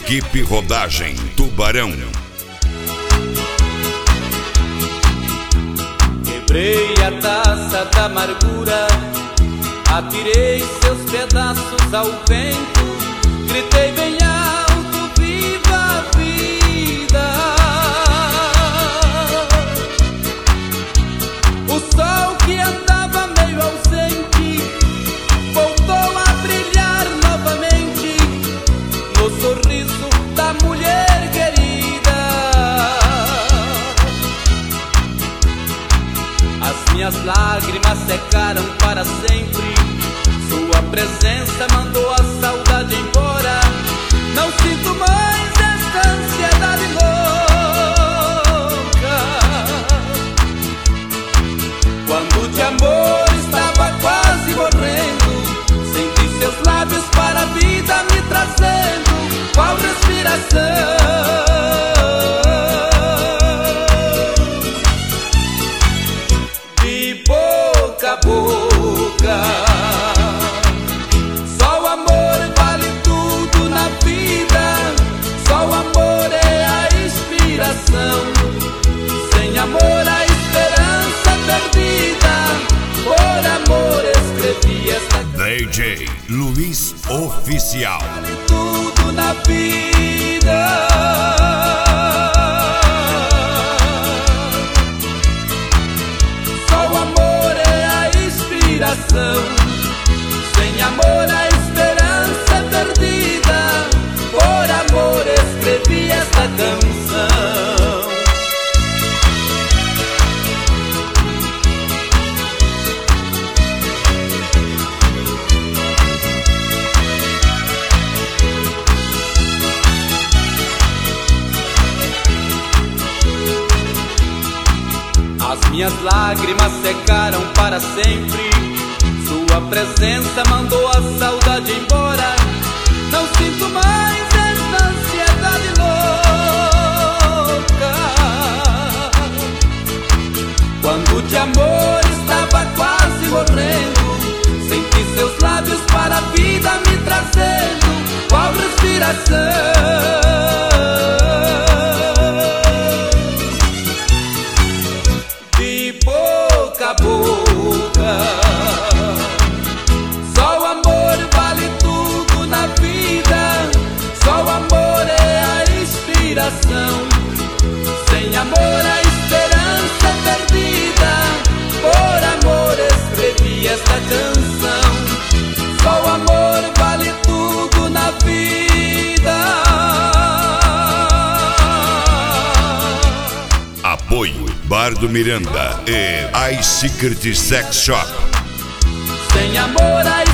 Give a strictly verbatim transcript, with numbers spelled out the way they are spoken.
Equipe Rodagem Tubarão. Quebrei a taça da amargura, atirei seus pedaços ao vento, gritei bem alto, viva a vida. O sol que andava meio ausente voltou a brilhar novamente no sorriso da mulher querida. As minhas lágrimas secaram para sempre, sua presença mandou a saudade embora. Não sinto mais esta ansiedade louca. Quando de amor estava quase morrendo, senti seus lábios para a vida me trazendo, qual respiração. De boca a boca, só o amor vale tudo na vida, só o amor é a inspiração. Sem amor a esperança perdida, por amor escrevi esta canção. D J Luiz Oficial. Vale tudo na vida, só o amor é a inspiração. Sem amor a esperança é perdida, por amor escrevi esta canção. As minhas lágrimas secaram para sempre, sua presença mandou a saudade embora. Não sinto mais esta ansiedade louca. Quando de amor estava quase morrendo, senti seus lábios para a vida me trazendo, qual respiração. De boca a boca, só o amor vale tudo na vida, só o amor é a inspiração. Sem amor a esperança é perdida, por amor escrevi esta canção. Só o amor vale tudo na vida. Apoio Bar do Miranda e iSecret Sex Shop. Sem amor a